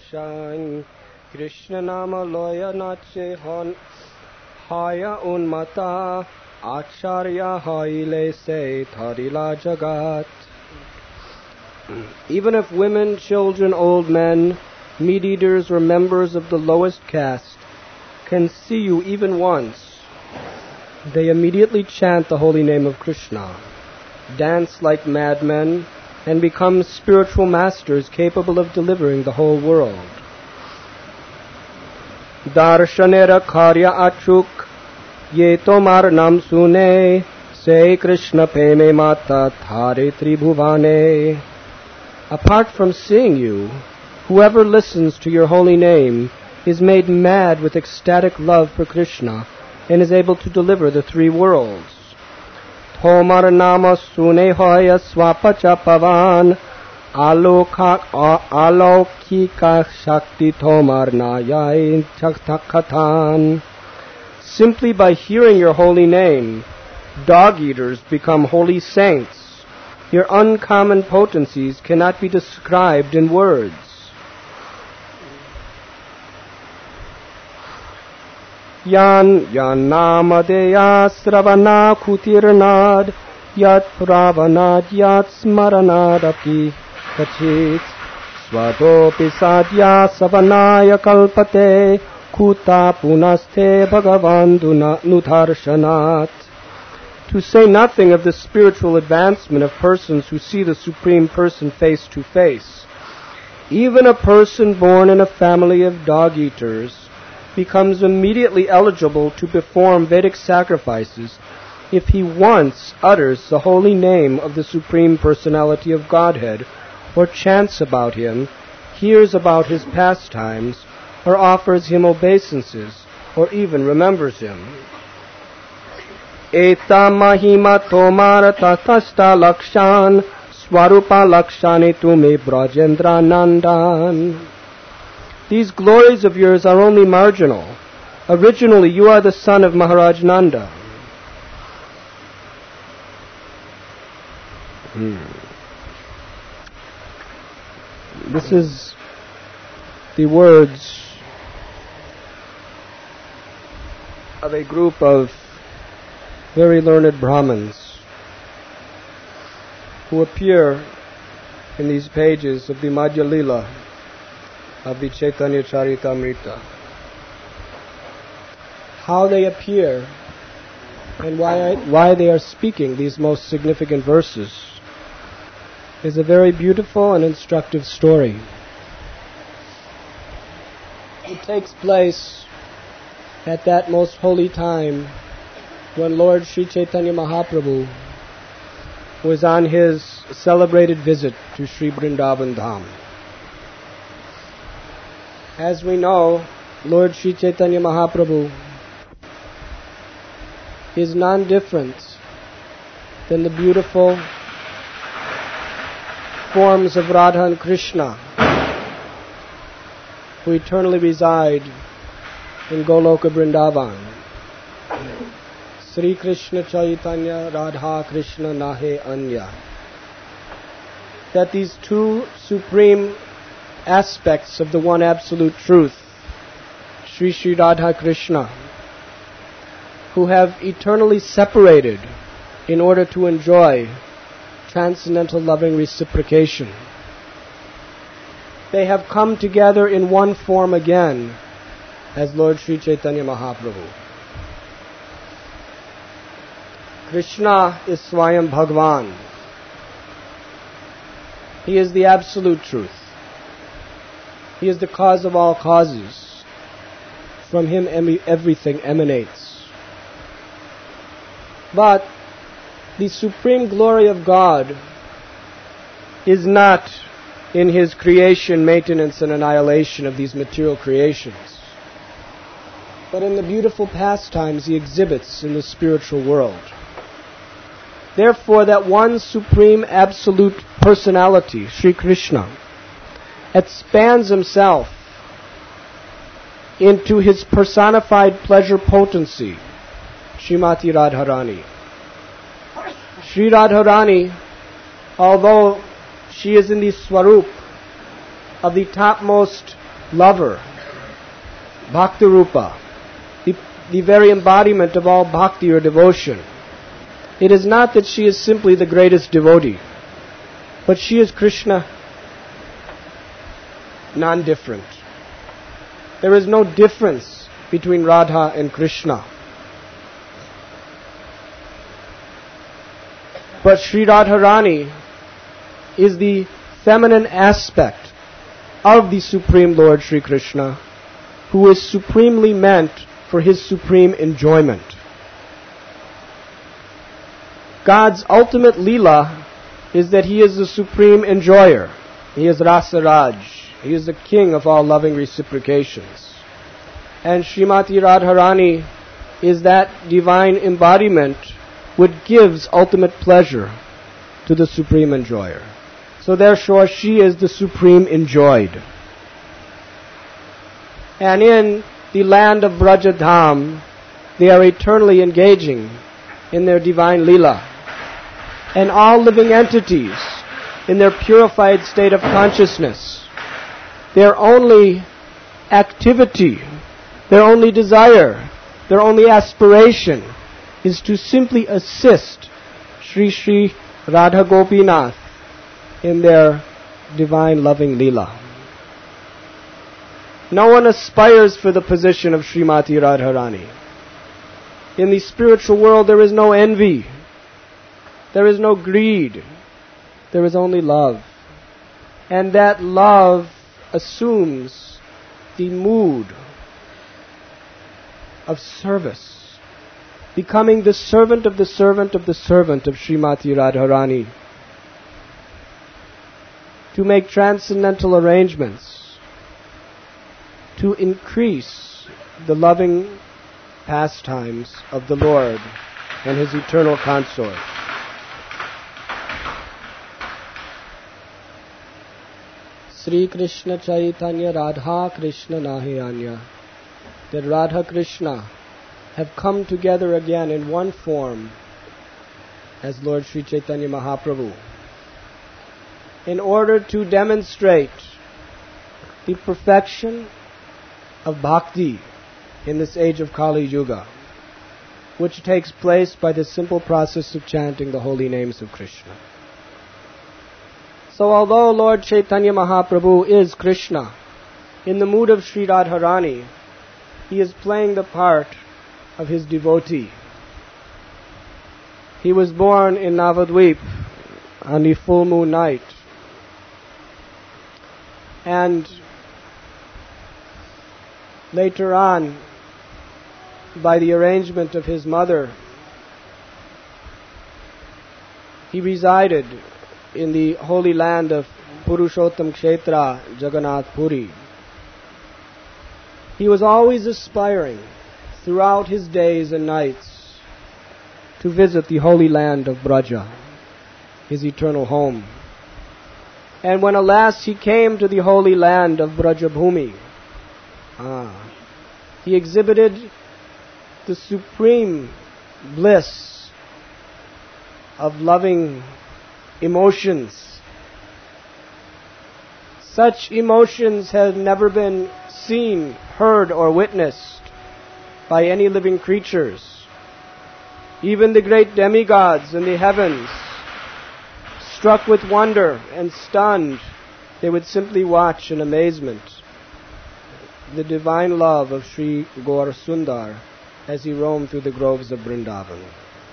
Shine Krishna Nama Loya Nache Hon Haya Unmata Acharya Haile Se Tharila Jagat. Even if women, children, old men, meat-eaters, or members of the lowest caste can see you even once, they immediately chant the holy name of Krishna, dance like madmen, and become spiritual masters capable of delivering the whole world. Darshanera Karya Achuk Ye Tomar Nam Sune Se Krishna Peme Mata Thare Tribhuvane. Apart from seeing you, whoever listens to your holy name is made mad with ecstatic love for Krishna and is able to deliver the three worlds. Tomar Nama Sune Hoya Swapacha Pavan Alaukika Shakti Tomar Nayai Chaktakatan. Simply by hearing your holy name, dog-eaters become holy saints. Your uncommon potencies cannot be described in words. Yan Namadeya Sravana Kutirnad Yat Pravanad Yat Smaranad Api Kachit Swadopi Sadya Savanaya Kalpate Kuta Punaste Bhagavanduna Nutharshanat. To say nothing of the spiritual advancement of persons who see the Supreme Person face to face. Even a person born in a family of dog-eaters becomes immediately eligible to perform Vedic sacrifices if he once utters the holy name of the Supreme Personality of Godhead, or chants about him, hears about his pastimes, or offers him obeisances, or even remembers him. Eta mahima tomara tatasta lakshan swarupa lakshani tume brajendra nandan. These glories of yours are only marginal. Originally, you are the son of Maharaj Nanda. This is the words of a group of very learned Brahmins who appear in these pages of the Madhya Lila of the Chaitanya Charitamrita. How they appear and why they are speaking these most significant verses is a very beautiful and instructive story. It takes place at that most holy time when Lord Sri Chaitanya Mahaprabhu was on his celebrated visit to Sri Vrindavan Dham. As we know, Lord Sri Chaitanya Mahaprabhu is none different than the beautiful forms of Radha and Krishna who eternally reside in Goloka Vrindavan. Sri Krishna Chaitanya Radha Krishna Nahe Anya. That these two supreme aspects of the one absolute truth, Sri Sri Radha Krishna, who have eternally separated in order to enjoy transcendental loving reciprocation. They have come together in one form again as Lord Sri Chaitanya Mahaprabhu. Krishna is Swayam Bhagwan. He is the absolute truth. He is the cause of all causes. From him everything emanates. But the supreme glory of God is not in his creation, maintenance, and annihilation of these material creations, but in the beautiful pastimes he exhibits in the spiritual world. Therefore, that one supreme absolute personality, Sri Krishna, expands himself into his personified pleasure potency, Srimati Radharani. Sri Radharani, although she is in the swarup of the topmost lover, Bhakti Rupa, the very embodiment of all bhakti or devotion. It is not that she is simply the greatest devotee, but she is Krishna non-different. There is no difference between Radha and Krishna. But Sri Radharani is the feminine aspect of the Supreme Lord Sri Krishna, who is supremely meant for His supreme enjoyment. God's ultimate Leela is that He is the supreme enjoyer. He is Rasa Raj. He is the king of all loving reciprocations. And Srimati Radharani is that divine embodiment which gives ultimate pleasure to the supreme enjoyer. So therefore she is the supreme enjoyed. And in the land of Brajadham, they are eternally engaging in their divine Leela. And all living entities, in their purified state of consciousness, their only activity, their only desire, their only aspiration is to simply assist Sri Sri Radha Gopinath in their divine loving Leela. No one aspires for the position of Srimati Radharani. In the spiritual world there is no envy. There is no greed. There is only love. And that love assumes the mood of service, becoming the servant of the servant of the servant of Srimati Radharani, to make transcendental arrangements, to increase the loving pastimes of the Lord and His eternal consort. Sri Krishna Chaitanya Radha Krishna Nahiyanya. That Radha Krishna have come together again in one form as Lord Sri Chaitanya Mahaprabhu in order to demonstrate the perfection of bhakti in this age of Kali Yuga, which takes place by the simple process of chanting the holy names of Krishna. So although Lord Chaitanya Mahaprabhu is Krishna, in the mood of Sri Radharani, He is playing the part of His devotee. He was born in Navadvip on the full moon night. And later on, by the arrangement of his mother, he resided in the holy land of Purushottam Kshetra, Jagannath Puri. He was always aspiring throughout his days and nights to visit the holy land of Braja, his eternal home. And when alas he came to the holy land of Brajabhumi, he exhibited the supreme bliss of loving emotions. Such emotions have never been seen, heard, or witnessed by any living creatures. Even the great demigods in the heavens, struck with wonder and stunned, they would simply watch in amazement the divine love of Sri Gaur Sundar as he roamed through the groves of Vrindavan.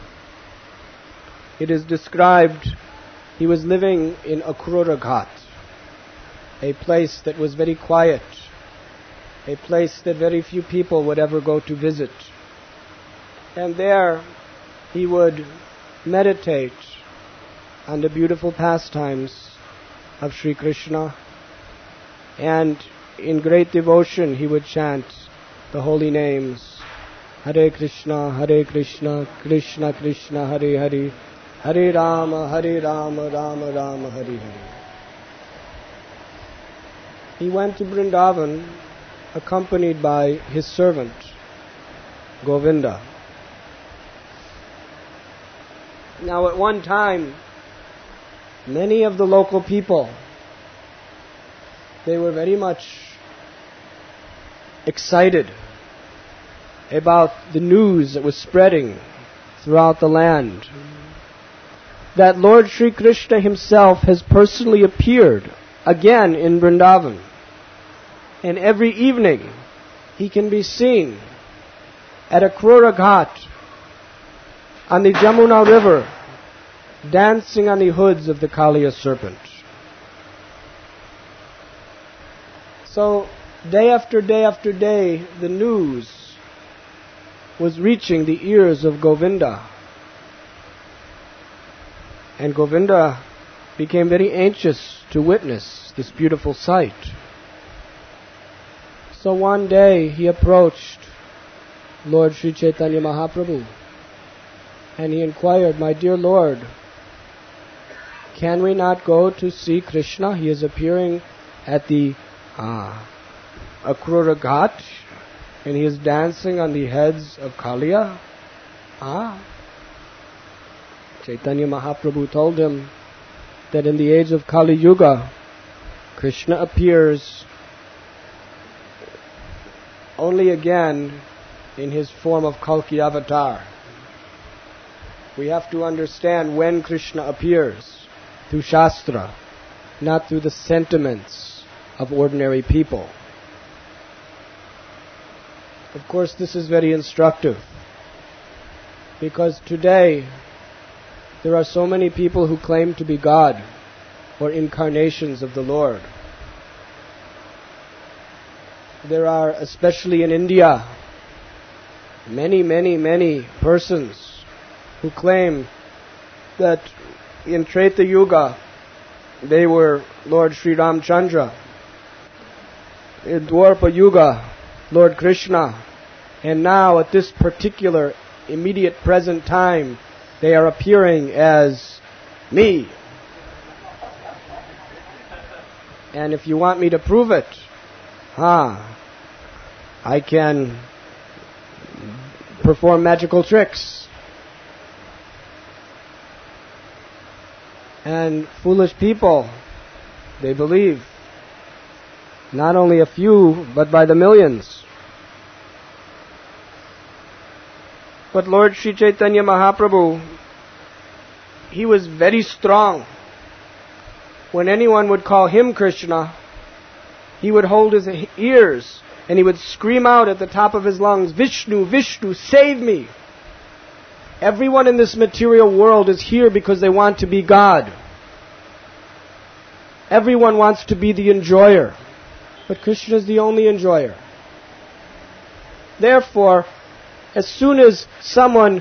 It is described he was living in Akrura Ghat, a place that was very quiet, a place that very few people would ever go to visit. And there he would meditate on the beautiful pastimes of Sri Krishna, and in great devotion he would chant the holy names, Hare Krishna, Krishna Krishna, Hare Hare, Hare Rama, Rama Rama, Hare Hare. He went to Vrindavan accompanied by his servant, Govinda. Now at one time, many of the local people, they were very much excited about the news that was spreading throughout the land, that Lord Sri Krishna himself has personally appeared again in Vrindavan. And every evening he can be seen at Akrura Ghat on the Jamuna river, dancing on the hoods of the Kaliya serpent. So, day after day after day, the news was reaching the ears of Govinda. And Govinda became very anxious to witness this beautiful sight. So one day he approached Lord Sri Chaitanya Mahaprabhu and he inquired, "My dear Lord, can we not go to see Krishna? He is appearing at the Akrura Ghat and he is dancing on the heads of Kaliya." Chaitanya Mahaprabhu told him that in the age of Kali Yuga, Krishna appears only again in his form of Kalki avatar. We have to understand when Krishna appears through Shastra, not through the sentiments of ordinary people. Of course, this is very instructive, because today there are so many people who claim to be God or incarnations of the Lord. There are, especially in India, many persons who claim that in Treta Yuga they were Lord Sri Ramchandra, in Dwarpa Yuga Lord Krishna, and now at this particular immediate present time they are appearing as me. And if you want me to prove it, I can perform magical tricks. And foolish people, they believe. Not only a few, but by the millions. But Lord Sri Chaitanya Mahaprabhu, he was very strong. When anyone would call him Krishna, he would hold his ears and he would scream out at the top of his lungs, "Vishnu, Vishnu, save me!" Everyone in this material world is here because they want to be God. Everyone wants to be the enjoyer. But Krishna is the only enjoyer. Therefore, as soon as someone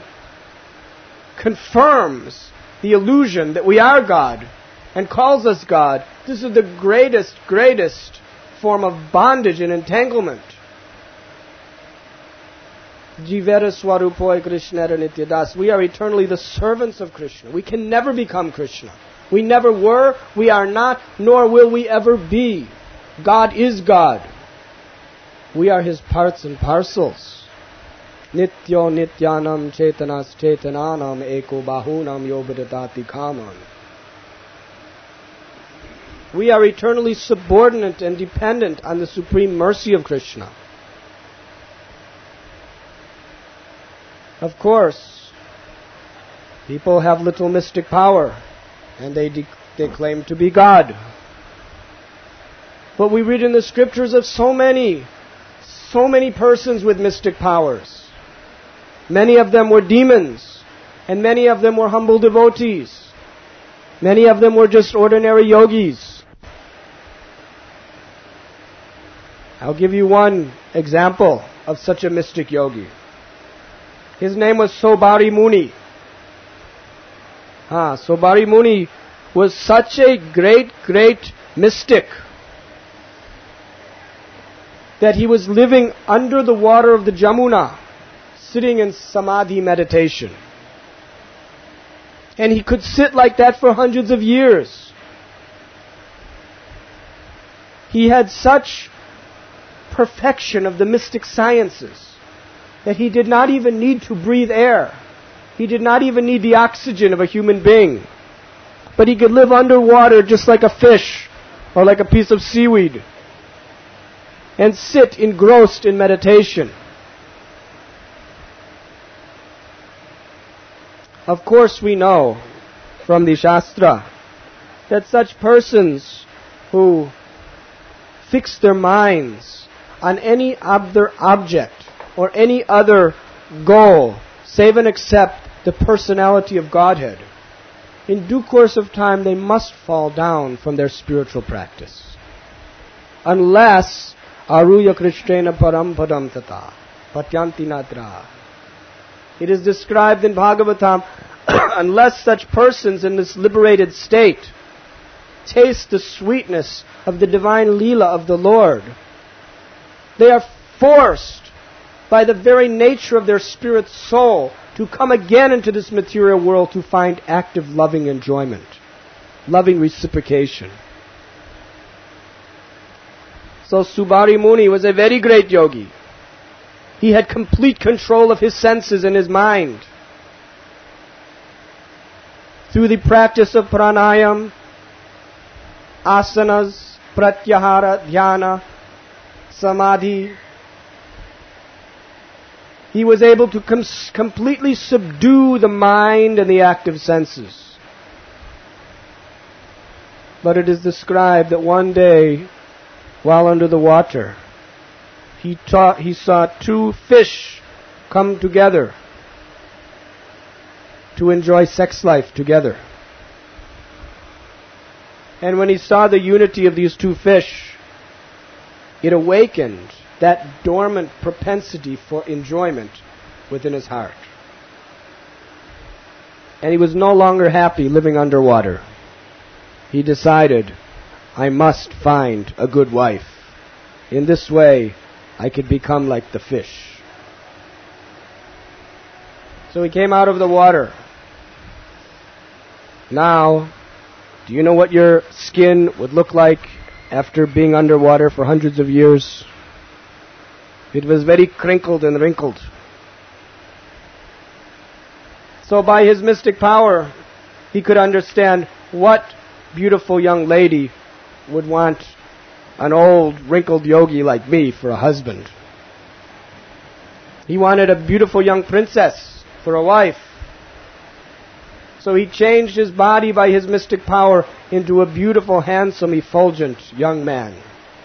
confirms the illusion that we are God and calls us God, this is the greatest form of bondage and entanglement. Jivera Swarupoi Krishnara Nityadas. We are eternally the servants of Krishna. We can never become Krishna. We never were, we are not, nor will we ever be. God is God. We are His parts and parcels. Nityo Nityanam Chetanas Chetananam Eko Bahunam Yobhadati Kaman. We are eternally subordinate and dependent on the supreme mercy of Krishna. Of course, people have little mystic power, and they claim to be God. But we read in the scriptures of so many persons with mystic powers. Many of them were demons, and many of them were humble devotees. Many of them were just ordinary yogis. I'll give you one example of such a mystic yogi. His name was Sobari Muni. Sobari Muni was such a great mystic that he was living under the water of the Jamuna, sitting in samadhi meditation. And he could sit like that for hundreds of years. He had such perfection of the mystic sciences that he did not even need to breathe air. He did not even need the oxygen of a human being. But he could live underwater just like a fish or like a piece of seaweed. and sit engrossed in meditation. Of course we know from the Shastra that such persons who fix their minds on any other object or any other goal, save and except the personality of Godhead, in due course of time they must fall down from their spiritual practice. Unless Aruya Krishnena Param Padam Tata Patyanti Nadra. It is described in Bhagavatam, unless such persons in this liberated state taste the sweetness of the divine Leela of the Lord, they are forced by the very nature of their spirit soul to come again into this material world to find active loving enjoyment, loving reciprocation. So Subari Muni was a very great yogi. He had complete control of his senses and his mind. Through the practice of pranayam, asanas, pratyahara, dhyana, samadhi, he was able to completely subdue the mind and the active senses. But it is described that one day, while under the water, he saw two fish come together to enjoy sex life together. And when he saw the unity of these two fish, it awakened that dormant propensity for enjoyment within his heart. And he was no longer happy living underwater. He decided, I must find a good wife. In this way, I could become like the fish. So he came out of the water. Now, do you know what your skin would look like after being underwater for hundreds of years? It was very crinkled and wrinkled. So by his mystic power, he could understand what beautiful young lady would want an old, wrinkled yogi like me for a husband. He wanted a beautiful young princess for a wife. So he changed his body by his mystic power into a beautiful, handsome, effulgent young man.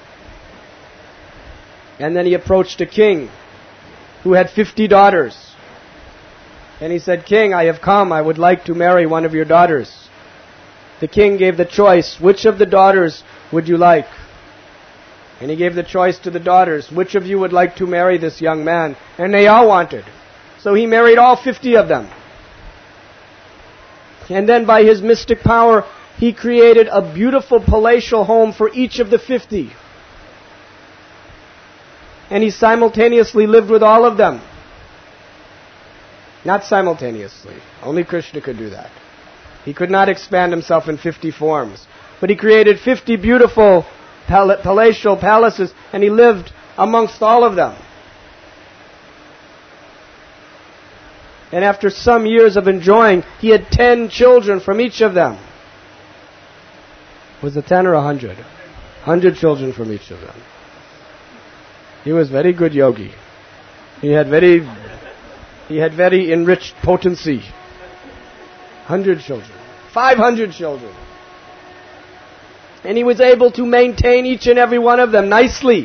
And then he approached a king who had 50 daughters. And he said, King, I have come. I would like to marry one of your daughters. The king gave the choice, which of the daughters would you like? And he gave the choice to the daughters, which of you would like to marry this young man? And they all wanted. So he married all 50 of them. And then by his mystic power, he created a beautiful palatial home for each of the 50. And he simultaneously lived with all of them. Not simultaneously. Only Krishna could do that. He could not expand himself in 50 forms. But he created 50 beautiful palatial palaces, and he lived amongst all of them. And after some years of enjoying, he had 10 children from each of them. Was it 10 or 100? 100 children from each of them. He was very good yogi. He had very enriched potency. 100 children. 500 children. And he was able to maintain each and every one of them nicely.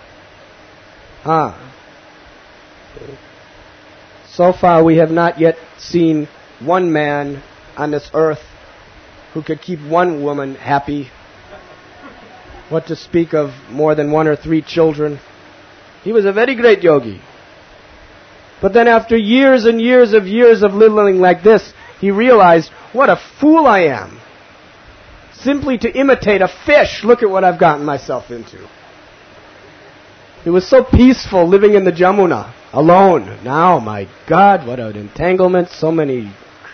So far we have not yet seen one man on this earth who could keep one woman happy. What to speak of more than 1 or 3 children. He was a very great yogi. But then after years and years of living like this, he realized, what a fool I am. Simply to imitate a fish, look at what I've gotten myself into. It was so peaceful living in the Jamuna, alone. Now, my God, what an entanglement, so many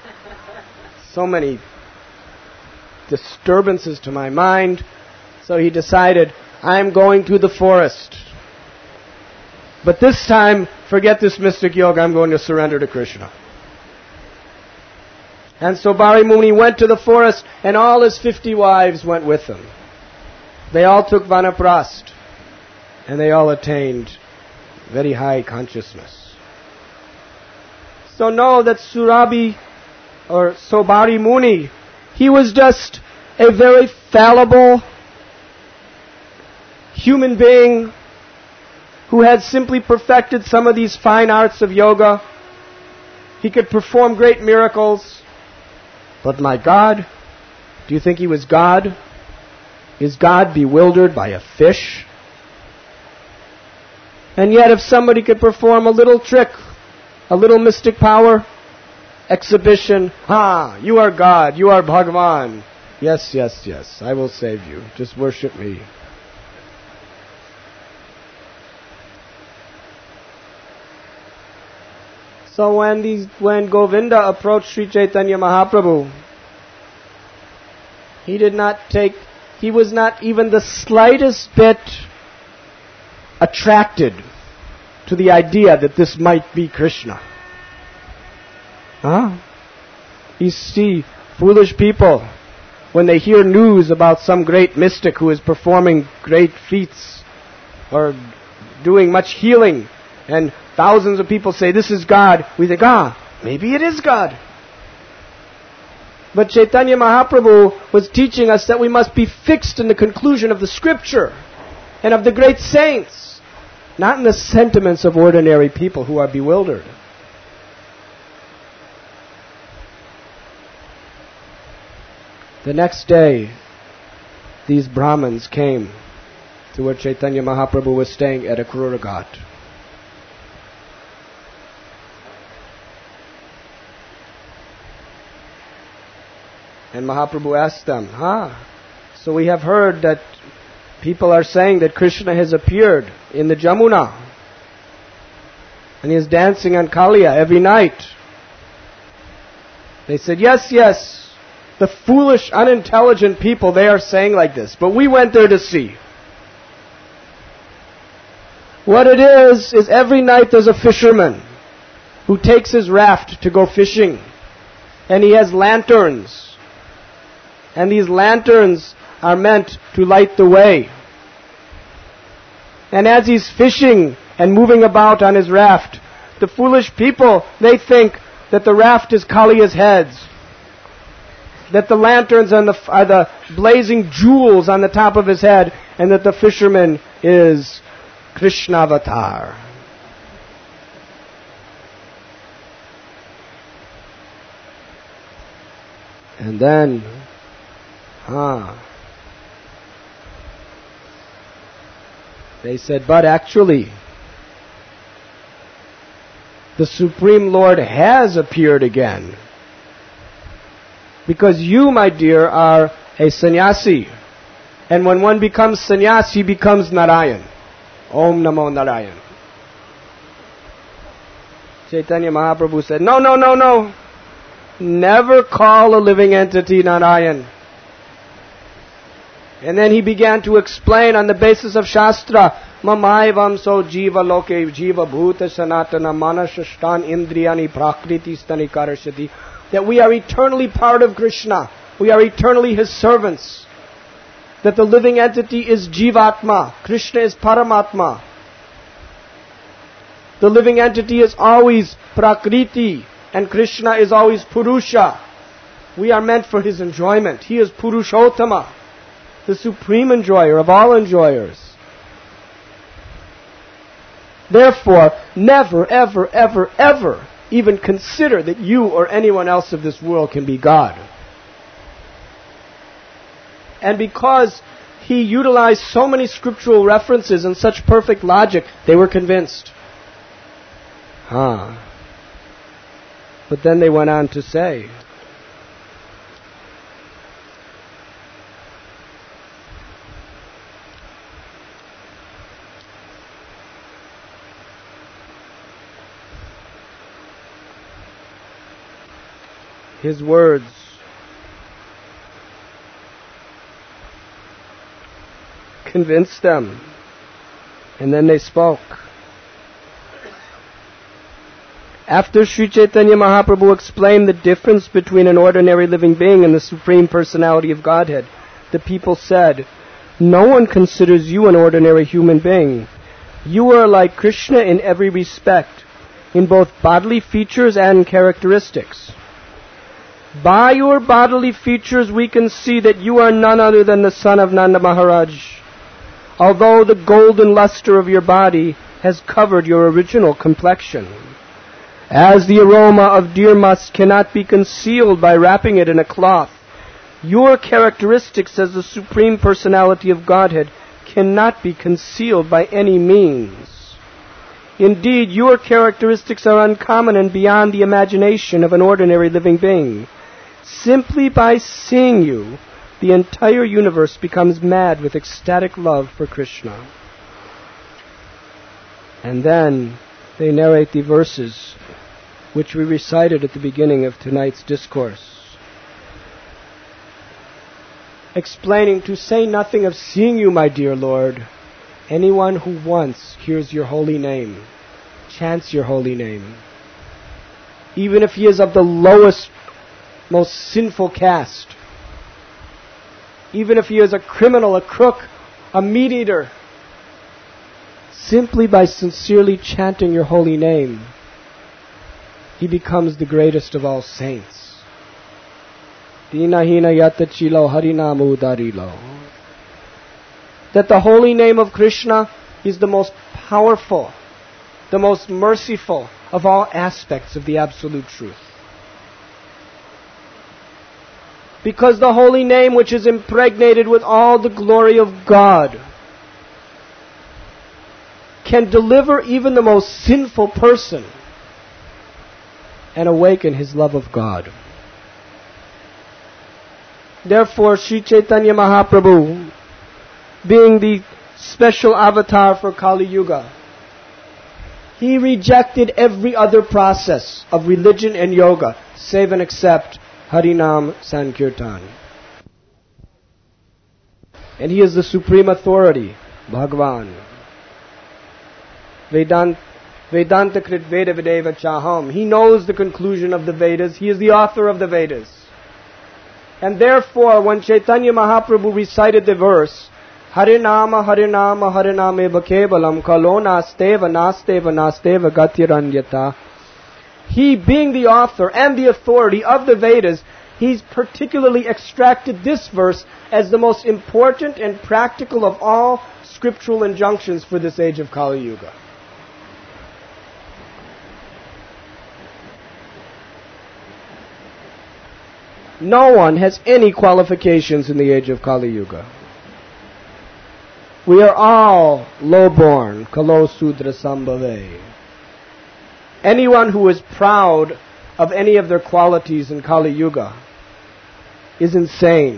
disturbances to my mind. So he decided, I'm going to the forest. But this time, forget this mystic yoga, I'm going to surrender to Krishna. And so Bari Muni went to the forest, and all his 50 wives went with him. They all took Vanaprast. And they all attained very high consciousness. So know that Surabhi or Sobari Muni, he was just a very fallible human being who had simply perfected some of these fine arts of yoga. He could perform great miracles. But my God, do you think he was God? Is God bewildered by a fish? And yet if somebody could perform a little trick, a little mystic power, exhibition, you are God, you are Bhagavan. Yes, yes, yes, I will save you. Just worship me. So when Govinda approached Sri Chaitanya Mahaprabhu, he was not even the slightest bit attracted to the idea that this might be Krishna. You see, foolish people, when they hear news about some great mystic who is performing great feats or doing much healing, and thousands of people say, this is God, we think, maybe it is God. But Chaitanya Mahaprabhu was teaching us that we must be fixed in the conclusion of the scripture and of the great saints, not in the sentiments of ordinary people who are bewildered. The next day, these Brahmins came to where Chaitanya Mahaprabhu was staying at Akrura Ghat. And Mahaprabhu asked them, so we have heard that people are saying that Krishna has appeared in the Jamuna. And he is dancing on Kaliya every night. They said, yes, yes. The foolish, unintelligent people, they are saying like this. But we went there to see. What it is every night there's a fisherman who takes his raft to go fishing. And he has lanterns. And these lanterns are meant to light the way. And as he's fishing and moving about on his raft, the foolish people, they think that the raft is Kaliya's heads. That the lanterns are the blazing jewels on the top of his head, and that the fisherman is Krishna avatar. And then, they said, but actually, the Supreme Lord has appeared again. Because you, my dear, are a sannyasi. And when one becomes sannyasi, he becomes Narayan. Om Namo Narayan. Chaitanya Mahaprabhu said, no. Never call a living entity Narayan. And then he began to explain on the basis of Shastra, Mamaivam so jiva loke jiva bhuta sanatana manashashtan indriyani prakriti stani karashati, that we are eternally part of Krishna. We are eternally His servants. That the living entity is Jivatma. Krishna is Paramatma. The living entity is always Prakriti, and Krishna is always Purusha. We are meant for His enjoyment. He is Purushottama, the supreme enjoyer of all enjoyers. Therefore, never, ever, ever, ever even consider that you or anyone else of this world can be God. And because he utilized so many scriptural references and such perfect logic, they were convinced. But then they went on to say, his words convinced them. And then they spoke. After Sri Chaitanya Mahaprabhu explained the difference between an ordinary living being and the Supreme Personality of Godhead, the people said, no one considers you an ordinary human being. You are like Krishna in every respect, in both bodily features and characteristics. By your bodily features we can see that you are none other than the son of Nanda Maharaj, although the golden luster of your body has covered your original complexion. As the aroma of deer musk cannot be concealed by wrapping it in a cloth, your characteristics as the Supreme Personality of Godhead cannot be concealed by any means. Indeed, your characteristics are uncommon and beyond the imagination of an ordinary living being. Simply by seeing you, the entire universe becomes mad with ecstatic love for Krishna. And then they narrate the verses which we recited at the beginning of tonight's discourse, explaining, to say nothing of seeing you, my dear Lord, anyone who once hears your holy name, chants your holy name, even if he is of the lowest, most sinful caste, even if he is a criminal, a crook, a meat-eater, simply by sincerely chanting your holy name, he becomes the greatest of all saints. Dinahina yata chilo harinamu darilo. That the holy name of Krishna is the most powerful, the most merciful of all aspects of the Absolute Truth. Because the holy name, which is impregnated with all the glory of God, can deliver even the most sinful person and awaken his love of God. Therefore, Sri Chaitanya Mahaprabhu, being the special avatar for Kali Yuga, he rejected every other process of religion and yoga, save and except Harinam Sankirtan. And he is the supreme authority, Bhagavan. Vedanta Krit Veda Vedeva Chaham. He knows the conclusion of the Vedas. He is the author of the Vedas. And therefore, when Chaitanya Mahaprabhu recited the verse, Harinama Harinama Harinameva Kevalam Kalo Nasteva Nasteva Nasteva Gatiranyata, he, being the author and the authority of the Vedas, he's particularly extracted this verse as the most important and practical of all scriptural injunctions for this age of Kali Yuga. No one has any qualifications in the age of Kali Yuga. We are all low-born, Kalo Sudra Sambhave. Anyone who is proud of any of their qualities in Kali Yuga is insane.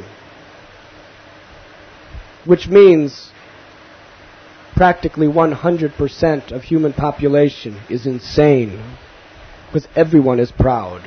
Which means practically 100% of human population is insane, because everyone is proud.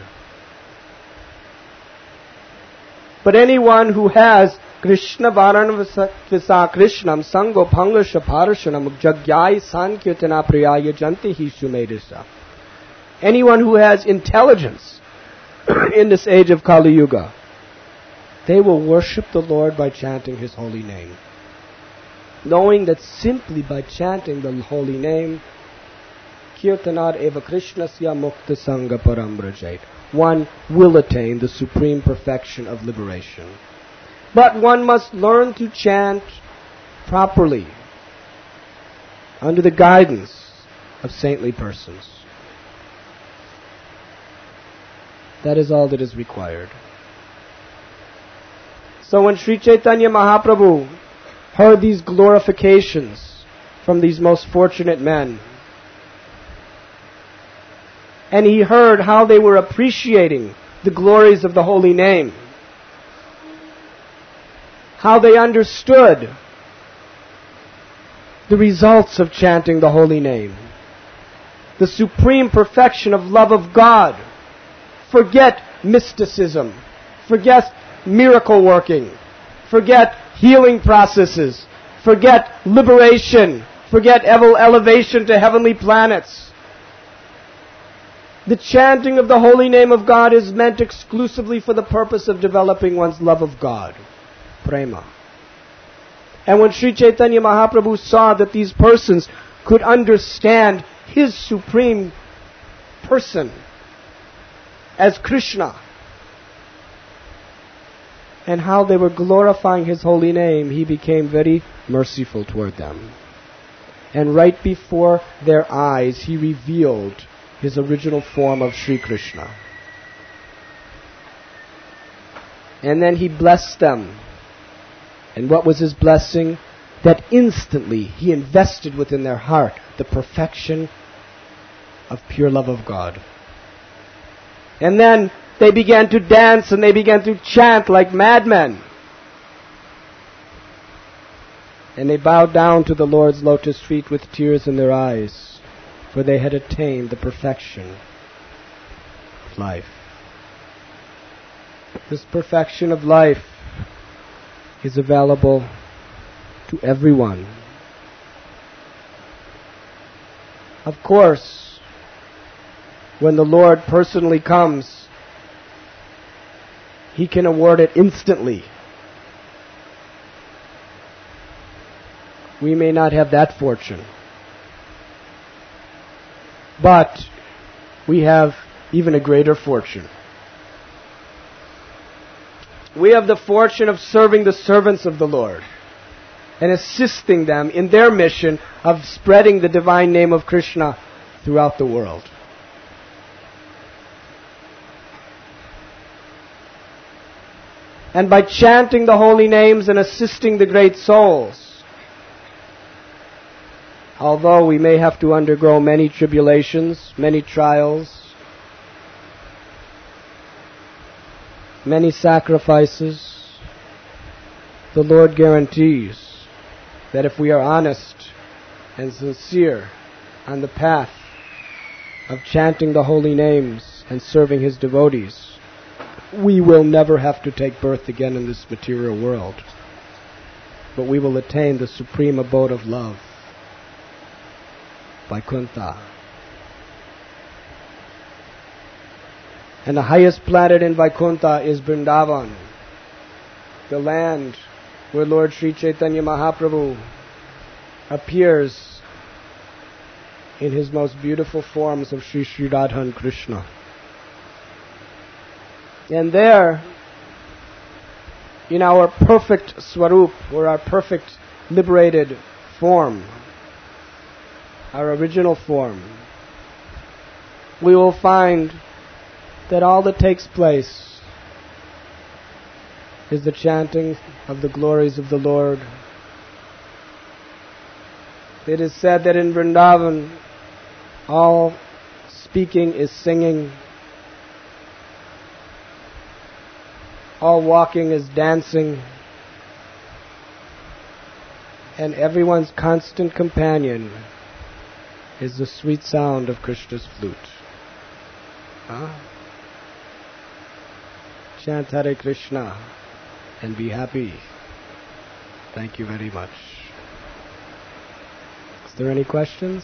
But anyone who has Krishna Varanavasa Krishnam Sango Pangasha Parashanam Jagyai Sankirtana Priyaya Janti Hi Sumedisa. Anyone who has intelligence in this age of Kali Yuga, they will worship the Lord by chanting His holy name, knowing that simply by chanting the holy name, Kirtanad eva Krishnasya mukta sangha parambrajait, one will attain the supreme perfection of liberation. But one must learn to chant properly under the guidance of saintly persons. That is all that is required. So when Sri Chaitanya Mahaprabhu heard these glorifications from these most fortunate men, and he heard how they were appreciating the glories of the holy name, how they understood the results of chanting the holy name, the supreme perfection of love of God. Forget mysticism, forget miracle working, forget healing processes, forget liberation, forget elevation to heavenly planets. The chanting of the holy name of God is meant exclusively for the purpose of developing one's love of God, prema. And when Sri Chaitanya Mahaprabhu saw that these persons could understand His supreme person as Krishna and how they were glorifying His holy name, He became very merciful toward them. And right before their eyes, He revealed His original form of Sri Krishna. And then He blessed them. And what was His blessing? That instantly He invested within their heart the perfection of pure love of God. And then they began to dance and they began to chant like madmen. And they bowed down to the Lord's lotus feet with tears in their eyes, for they had attained the perfection of life. This perfection of life is available to everyone. Of course, when the Lord personally comes, He can award it instantly. We may not have that fortune. But we have even a greater fortune. We have the fortune of serving the servants of the Lord and assisting them in their mission of spreading the divine name of Krishna throughout the world. And by chanting the holy names and assisting the great souls, although we may have to undergo many tribulations, many trials, many sacrifices, the Lord guarantees that if we are honest and sincere on the path of chanting the holy names and serving His devotees, we will never have to take birth again in this material world, but we will attain the supreme abode of love, Vaikuntha. And the highest planet in Vaikuntha is Vrindavan, the land where Lord Sri Chaitanya Mahaprabhu appears in His most beautiful forms of Sri Sri Radha and Krishna. And there, in our perfect swarup, or our perfect liberated form, our original form, we will find that all that takes place is the chanting of the glories of the Lord. It is said that in Vrindavan, all speaking is singing, all walking is dancing, and everyone's constant companion is the sweet sound of Krishna's flute. Chant Hare Krishna and be happy. Thank you very much. Is there any questions?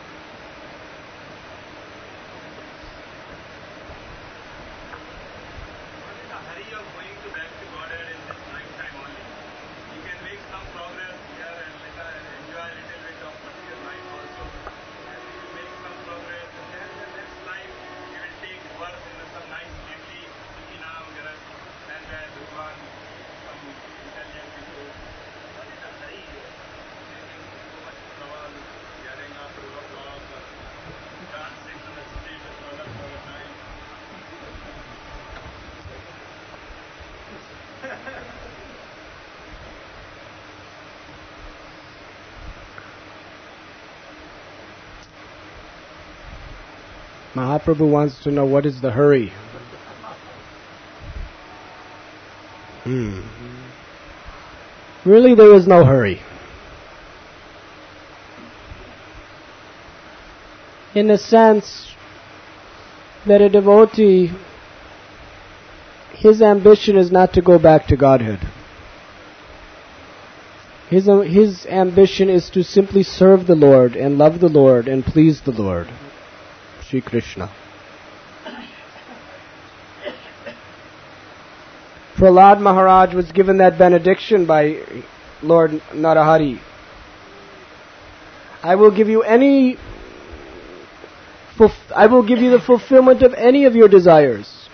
Mahaprabhu wants to know, what is the hurry? Really, there is no hurry. In the sense that a devotee, his ambition is not to go back to Godhead. His ambition is to simply serve the Lord and love the Lord and please the Lord, Sri Krishna. Prahlad Maharaj was given that benediction by Lord Narahari. I will give you the fulfillment of any of your desires.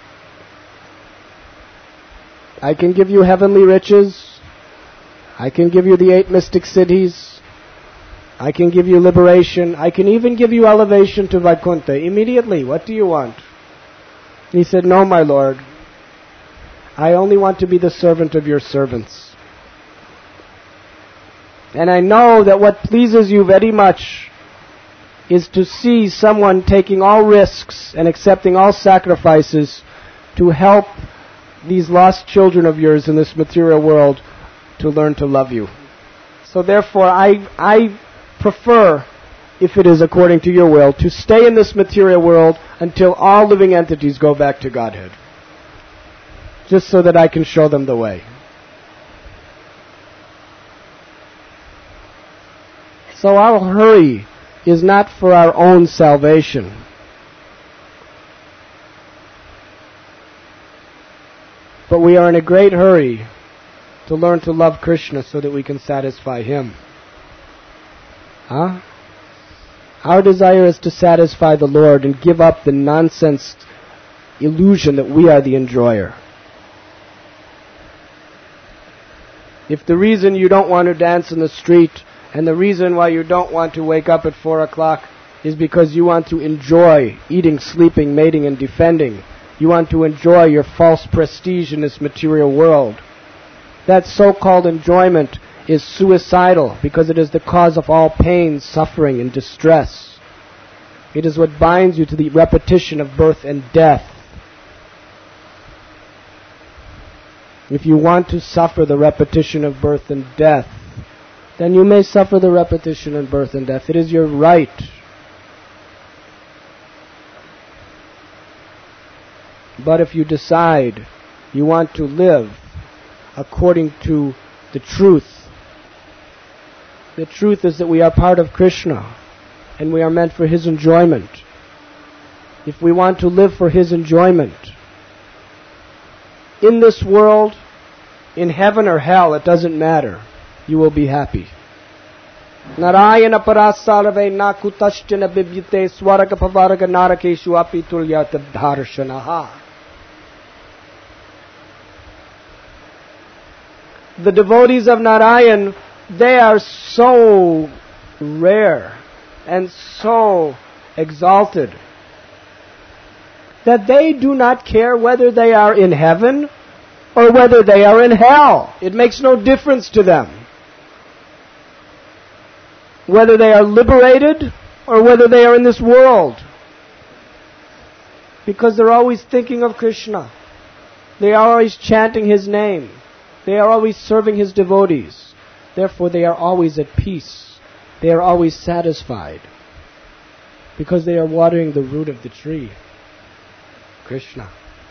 I can give you heavenly riches. I can give you the 8 mystic cities. I can give you liberation. I can even give you elevation to Vaikuntha immediately. What do you want? He said, no, my Lord. I only want to be the servant of your servants. And I know that what pleases you very much is to see someone taking all risks and accepting all sacrifices to help these lost children of yours in this material world to learn to love you. So therefore, I prefer, if it is according to your will, to stay in this material world until all living entities go back to Godhead. Just so that I can show them the way. So our hurry is not for our own salvation. But we are in a great hurry to learn to love Krishna so that we can satisfy Him. Our desire is to satisfy the Lord and give up the nonsense illusion that we are the enjoyer. If the reason you don't want to dance in the street and the reason why you don't want to wake up at 4 o'clock is because you want to enjoy eating, sleeping, mating, and defending, you want to enjoy your false prestige in this material world, that so-called enjoyment is suicidal because it is the cause of all pain, suffering, and distress. It is what binds you to the repetition of birth and death. If you want to suffer the repetition of birth and death, then you may suffer the repetition of birth and death. It is your right. But if you decide you want to live according to the truth is that we are part of Krishna and we are meant for His enjoyment. If we want to live for His enjoyment, in this world, in heaven or hell, it doesn't matter. You will be happy. Narayana parasarve nakutashtina bibyate swaraka pavaraga narakeshu api tulyata dharshanaha. The devotees of Narayan, they are so rare and so exalted that they do not care whether they are in heaven or whether they are in hell. It makes no difference to them. Whether they are liberated or whether they are in this world. Because they're always thinking of Krishna. They are always chanting His name. They are always serving His devotees. Therefore they are always at peace. They are always satisfied. Because they are watering the root of the tree. Krishna.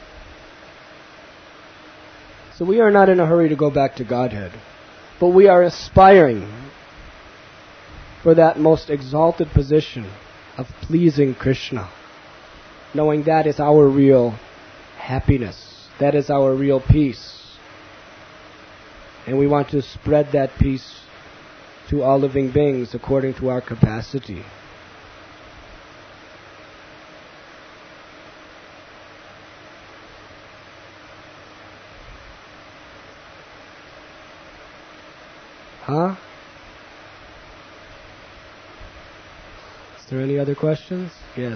So we are not in a hurry to go back to Godhead. But we are aspiring for that most exalted position of pleasing Krishna. Knowing that is our real happiness. That is our real peace. And we want to spread that peace to all living beings according to our capacity. Is there any other questions? Yes.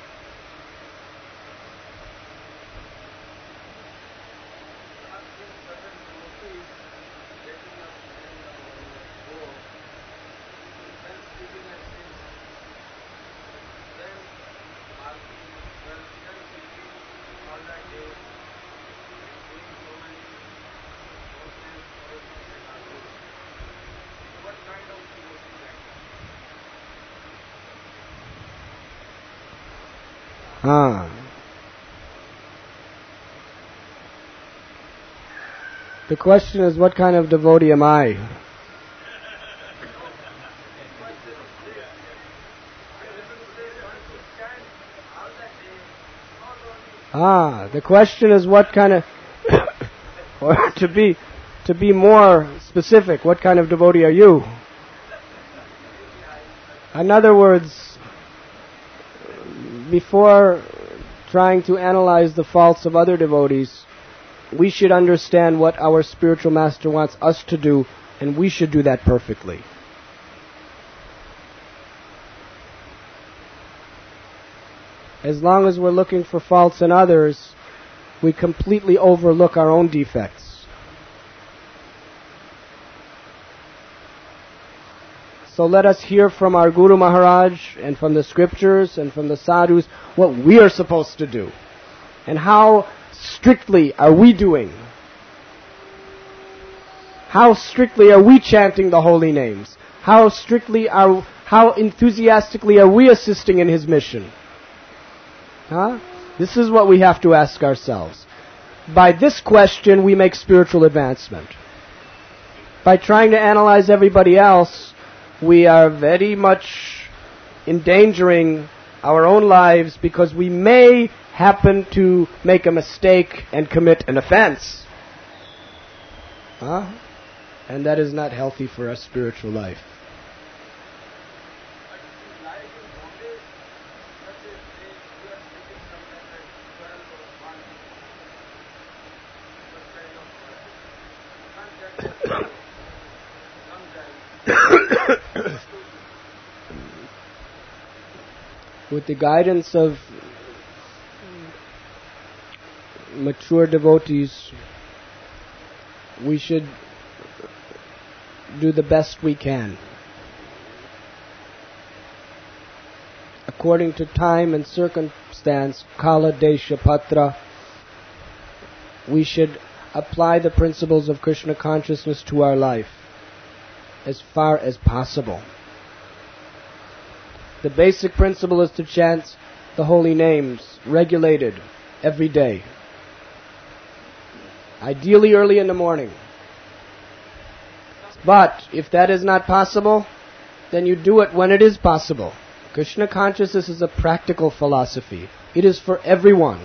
The question is, what kind of devotee am I? The question is what kind of, or to be more specific, what kind of devotee are you? In other words, before trying to analyze the faults of other devotees, we should understand what our spiritual master wants us to do, and we should do that perfectly. As long as we're looking for faults in others, we completely overlook our own defects. So let us hear from our Guru Maharaj and from the scriptures and from the sadhus what we are supposed to do. And how strictly are we doing? How strictly are we chanting the holy names? How enthusiastically are we assisting in His mission? This is what we have to ask ourselves. By this question, we make spiritual advancement. By trying to analyze everybody else, we are very much endangering our own lives because we may happen to make a mistake and commit an offense. And that is not healthy for our spiritual life. With the guidance of mature devotees, we should do the best we can. According to time and circumstance, kala, desha, patra, we should apply the principles of Krishna consciousness to our life as far as possible. The basic principle is to chant the holy names, regulated, every day. Ideally early in the morning. But if that is not possible, then you do it when it is possible. Krishna consciousness is a practical philosophy. It is for everyone.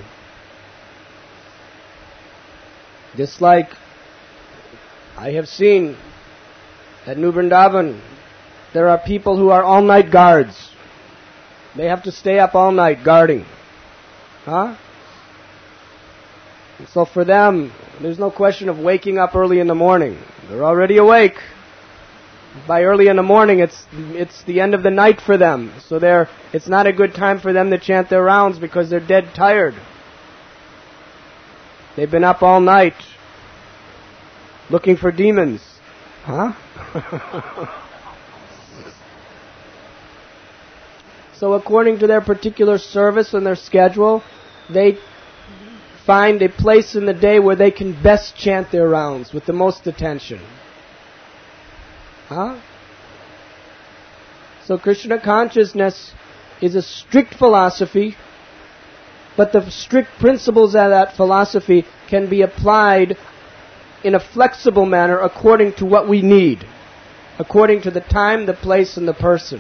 Just like I have seen at New Vrindavan, there are people who are all-night guards. They have to stay up all night guarding. So for them, there's no question of waking up early in the morning. They're already awake. By early in the morning, it's the end of the night for them. So it's not a good time for them to chant their rounds because they're dead tired. They've been up all night looking for demons. So according to their particular service and their schedule, they find a place in the day where they can best chant their rounds with the most attention. So Krishna consciousness is a strict philosophy, but the strict principles of that philosophy can be applied in a flexible manner according to what we need, according to the time, the place, and the person.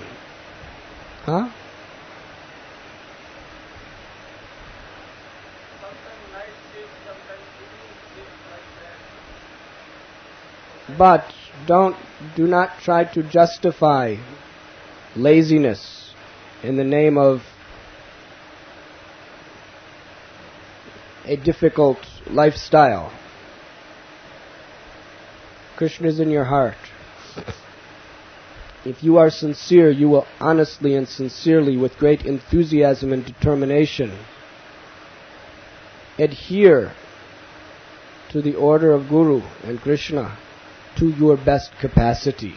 But do not try to justify laziness in the name of a difficult lifestyle. Krishna is in your heart. If you are sincere, you will honestly and sincerely, with great enthusiasm and determination, adhere to the order of Guru and Krishna to your best capacity.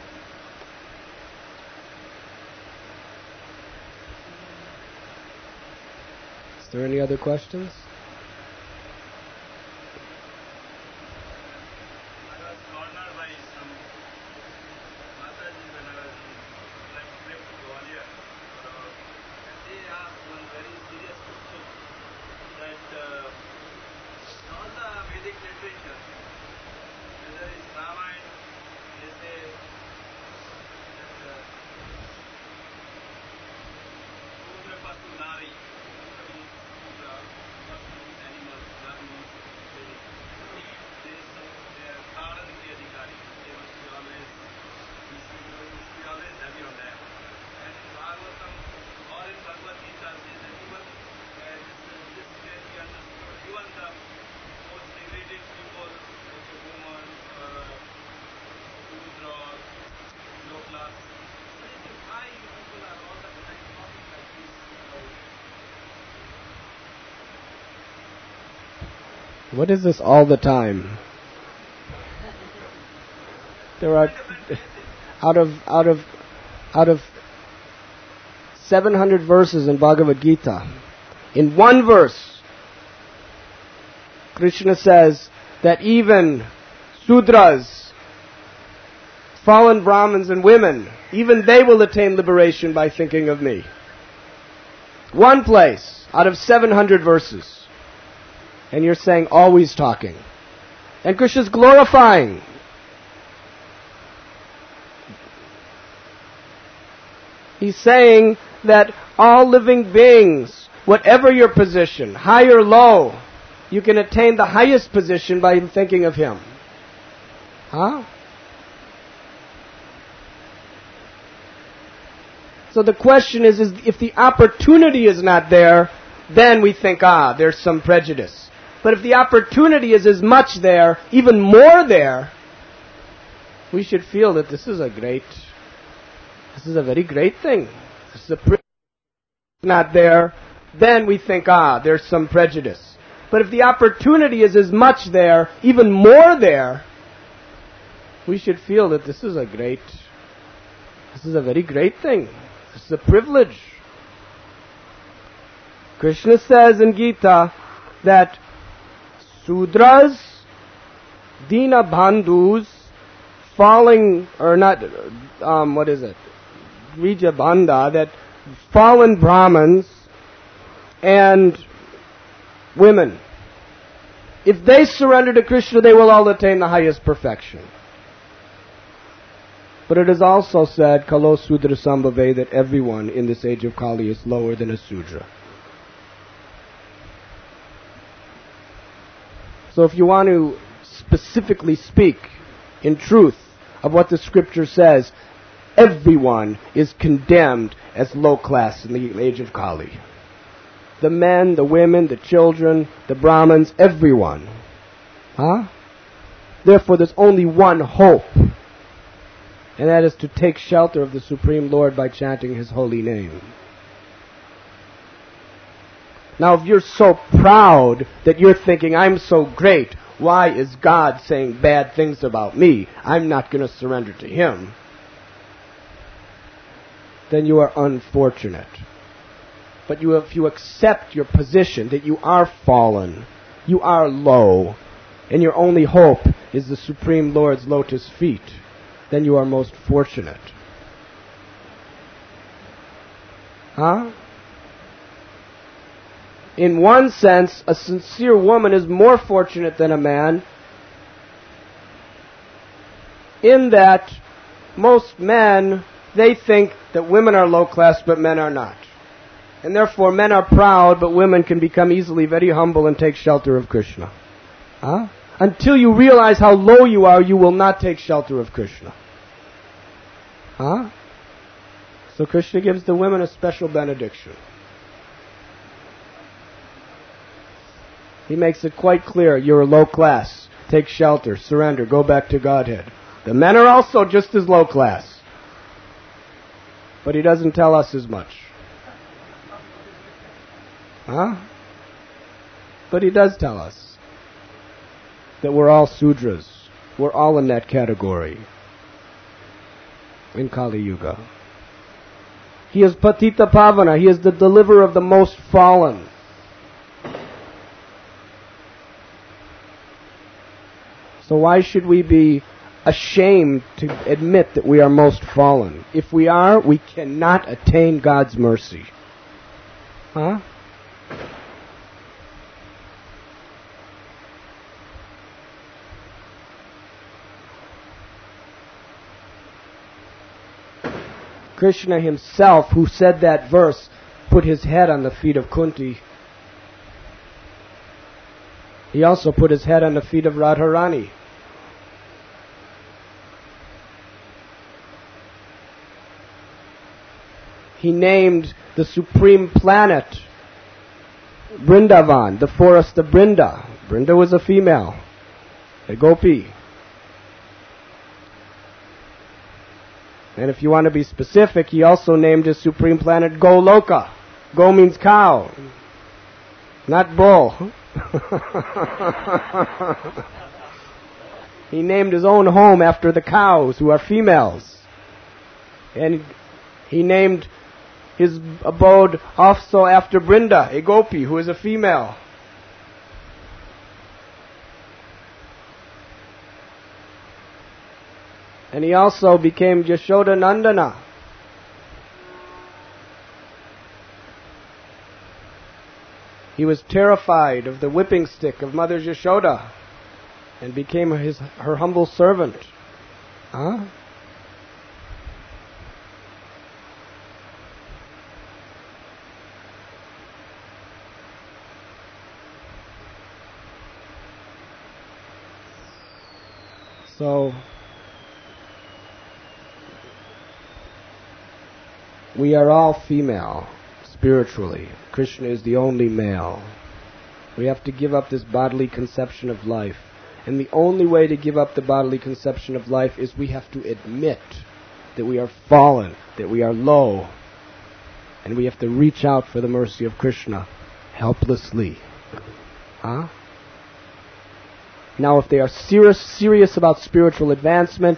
Is there any other questions? I was cornered by some Mataji when I was on trip to Gwalior. And they asked one very serious question that all the Vedic literature, whether it's Ramayana, they say that Purva Pasu Nari, What is this all the time? There are out of 700 verses in Bhagavad Gita. In one verse, Krishna says that even Sudras, fallen Brahmins and women, even they will attain liberation by thinking of me. One place out of 700 verses. And you're saying always talking. And Krishna's glorifying. He's saying that all living beings, whatever your position, high or low, you can attain the highest position by thinking of Him. Huh? So the question is if the opportunity is not there, then we think, there's some prejudice. But if the opportunity is as much there, even more there, we should feel that this is a very great thing. This is a privilege. Not there, then we think, there's some prejudice. But if the opportunity is as much there, even more there, we should feel that this is a very great thing. This is a privilege. Krishna says in Gita that Sudras, Dina Bandhus, falling, or not, Vija Bandha, that fallen Brahmins and women, if they surrender to Krishna, they will all attain the highest perfection. But it is also said, Kalo Sudra Sambhave, that everyone in this age of Kali is lower than a Sudra. So if you want to specifically speak in truth of what the scripture says, everyone is condemned as low class in the age of Kali. The men, the women, the children, the Brahmins, everyone. Therefore there's only one hope, and that is to take shelter of the Supreme Lord by chanting His holy name. Now, if you're so proud that you're thinking, I'm so great, why is God saying bad things about me? I'm not going to surrender to Him. Then you are unfortunate. But if you accept your position, that you are fallen, you are low, and your only hope is the Supreme Lord's lotus feet, then you are most fortunate. In one sense, a sincere woman is more fortunate than a man, in that most men, they think that women are low class but men are not. And therefore men are proud, but women can become easily very humble and take shelter of Krishna. Until you realize how low you are, you will not take shelter of Krishna. So Krishna gives the women a special benediction. He makes it quite clear, you're a low class. Take shelter, surrender, go back to Godhead. The men are also just as low class. But He doesn't tell us as much. But He does tell us that we're all Sudras. We're all in that category in Kali Yuga. He is Patita Pavana. He is the deliverer of the most fallen. So why should we be ashamed to admit that we are most fallen? If we are, we cannot attain God's mercy. Krishna Himself, who said that verse, put His head on the feet of Kunti. He also put His head on the feet of Radharani. He named the supreme planet Vrindavan, the forest of Brinda. Brinda was a female, a gopi. And if you want to be specific, He also named His supreme planet Goloka. Go means cow, not bull. He named his own home after the cows, who are females. And he named his abode also after Brinda, a gopi, who is a female. And he also became Yashoda Nandana. He was terrified of the whipping stick of Mother Yashoda and became her humble servant. Huh? So, we are all female, spiritually. Krishna is the only male. We have to give up this bodily conception of life. And the only way to give up the bodily conception of life is we have to admit that we are fallen, that we are low, and we have to reach out for the mercy of Krishna helplessly. Huh? Now, if they are serious about spiritual advancement,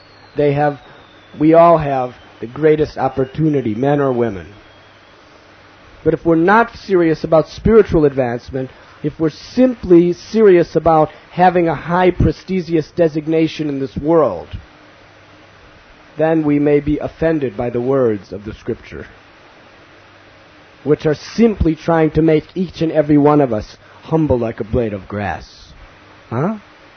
we all have the greatest opportunity, men or women. But if we're not serious about spiritual advancement, if we're simply serious about having a high prestigious designation in this world, then we may be offended by the words of the Scripture, which are simply trying to make each and every one of us humble like a blade of grass. Huh?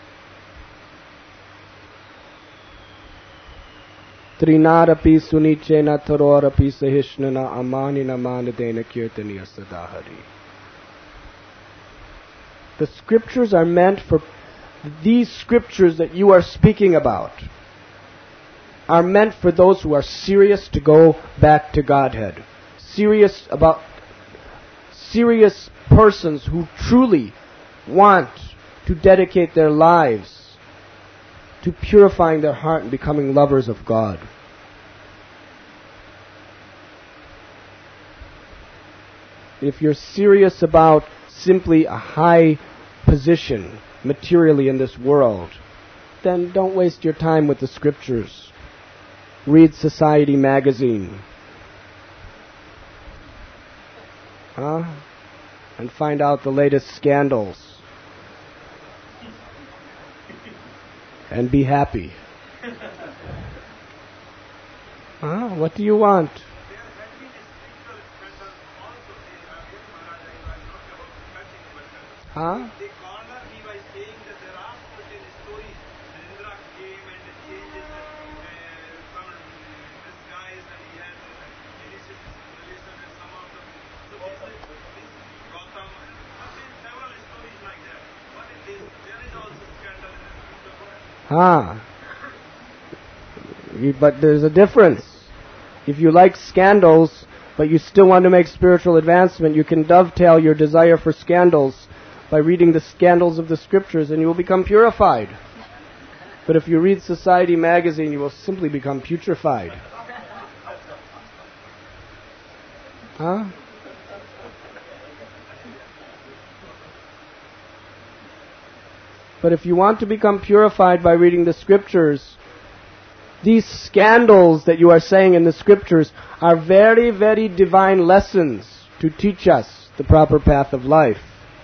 Trinadapi sunichena tarorapi sahishnana amanina manadena kirtaniya sadahari. The Scriptures are meant for, these Scriptures that you are speaking about are meant for those who are serious to go back to Godhead. Serious persons who truly want to dedicate their lives to purifying their heart and becoming lovers of God. If you're serious about simply a high position materially in this world, then don't waste your time with the Scriptures. Read Society magazine. And find out the latest scandals. And be happy. What do you want? There has been a spiritual scandal also. I'm not about catching, but they corner me by saying that there are certain stories. Indra came and changed from disguise, and he had illicit relation with some of them. So this Gotham, I've seen several stories like that. What is this? There is also scandal in the spiritual world. But there's a difference. If you like scandals, but you still want to make spiritual advancement, you can dovetail your desire for scandals by reading the scandals of the Scriptures, and you will become purified. But if you read Society magazine, you will simply become putrefied. But if you want to become purified by reading the Scriptures, these scandals that you are saying in the Scriptures are very, very divine lessons to teach us the proper path of life.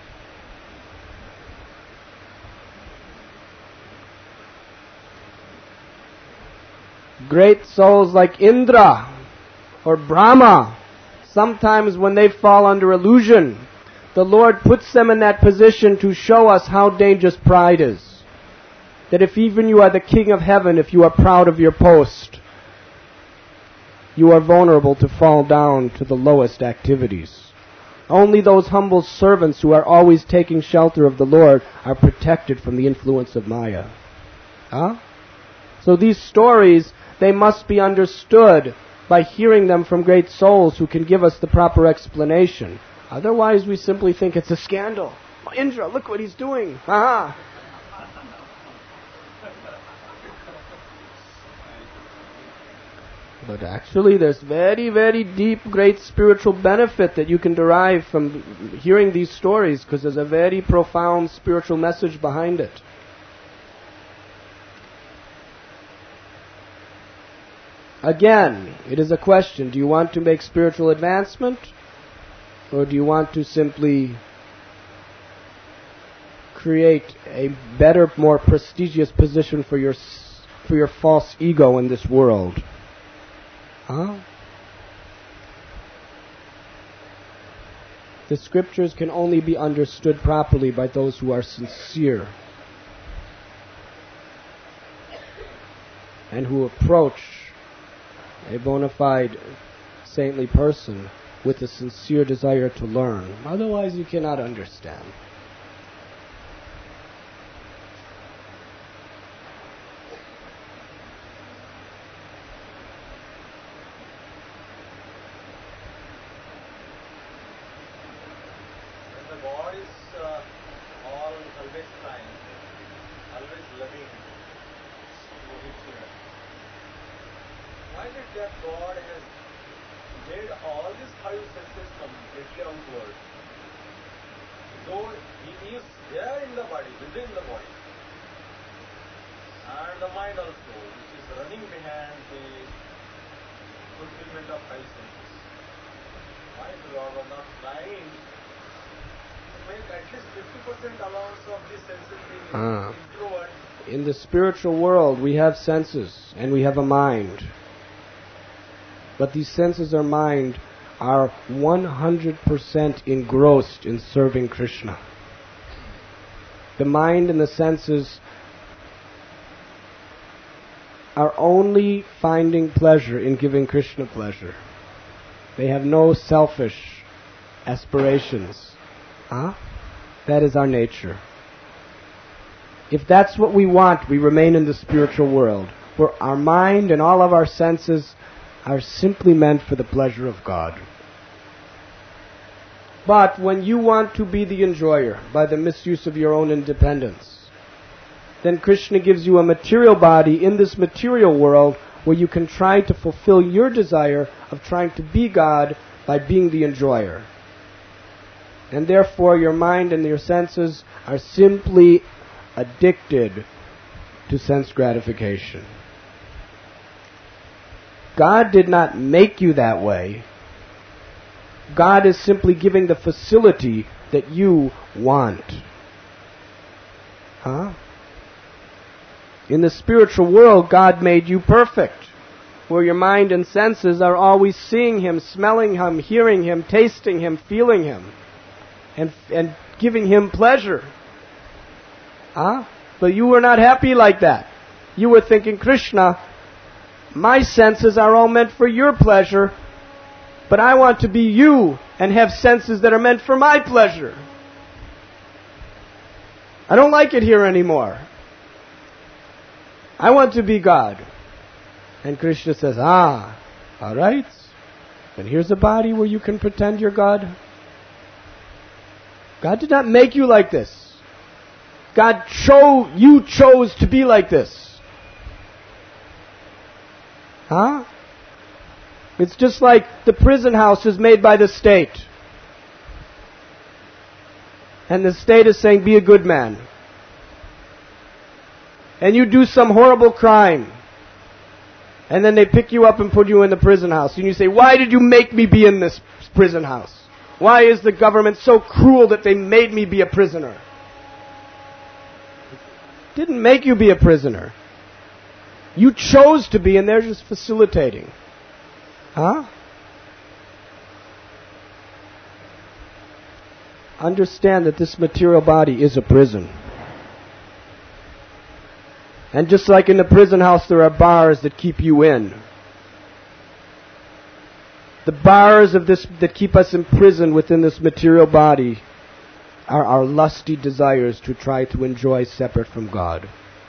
Great souls like Indra or Brahma, sometimes when they fall under illusion, the Lord puts them in that position to show us how dangerous pride is. That if even you are the king of heaven, if you are proud of your post, you are vulnerable to fall down to the lowest activities. Only those humble servants who are always taking shelter of the Lord are protected from the influence of Maya. So these stories, they must be understood by hearing them from great souls who can give us the proper explanation. Otherwise, we simply think it's a scandal. Oh, Indra, look what he's doing. But actually there's very, very deep, great spiritual benefit that you can derive from hearing these stories, because there's a very profound spiritual message behind it. Again, it is a question. Do you want to make spiritual advancement? Or do you want to simply create a better, more prestigious position for your false ego in this world? Huh? The scriptures can only be understood properly by those who are sincere and who approach a bona fide saintly person with a sincere desire to learn. Otherwise you cannot understand. When the God is always kind, always loving to his children, why did that God has made all these five senses completely outward? Though he is there in the body, within the body, and the mind also, which is running behind the fulfillment of five senses. Why the Lord was not trying to make at least 50% allowance of these senses being introvert? In the spiritual world we have senses and we have a mind. But these senses or mind are 100% engrossed in serving Krishna. The mind and the senses are only finding pleasure in giving Krishna pleasure. They have no selfish aspirations. That is our nature. If that's what we want, we remain in the spiritual world, where our mind and all of our senses are simply meant for the pleasure of God. But when you want to be the enjoyer by the misuse of your own independence, then Krishna gives you a material body in this material world where you can try to fulfill your desire of trying to be God by being the enjoyer. And therefore your mind and your senses are simply addicted to sense gratification. God did not make you that way. God is simply giving the facility that you want. In the spiritual world, God made you perfect, where your mind and senses are always seeing Him, smelling Him, hearing Him, tasting Him, feeling Him, and giving Him pleasure. But you were not happy like that. You were thinking, Krishna, my senses are all meant for your pleasure, but I want to be you and have senses that are meant for my pleasure. I don't like it here anymore. I want to be God. And Krishna says, all right. And here's a body where you can pretend you're God. God did not make you like this. You chose to be like this. It's just like the prison house is made by the state. And the state is saying, be a good man. And you do some horrible crime. And then they pick you up and put you in the prison house. And you say, why did you make me be in this prison house? Why is the government so cruel that they made me be a prisoner? It didn't make you be a prisoner. You chose to be, and they're just facilitating. Understand that this material body is a prison. And just like in the prison house, there are bars that keep you in. The bars of this that keep us imprisoned within this material body are our lusty desires to try to enjoy separate from God.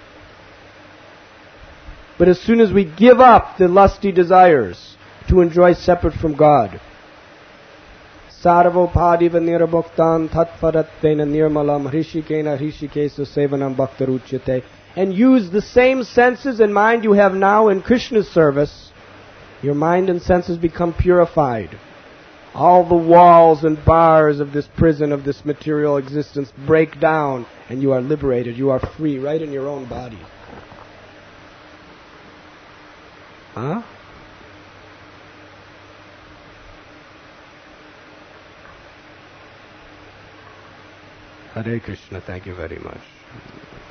But as soon as we give up the lusty desires to enjoy separate from God, sarvopadiva nirbhuktan tattvaratvena nirmalam hrishikena hrishikesu sevanam bhaktaruchyate, and use the same senses and mind you have now in Krishna's service, Your mind and senses become purified. All the walls and bars of this prison, of this material existence, break down, and you are liberated. You are free, right in your own body. Huh? Hare Krishna, thank you very much.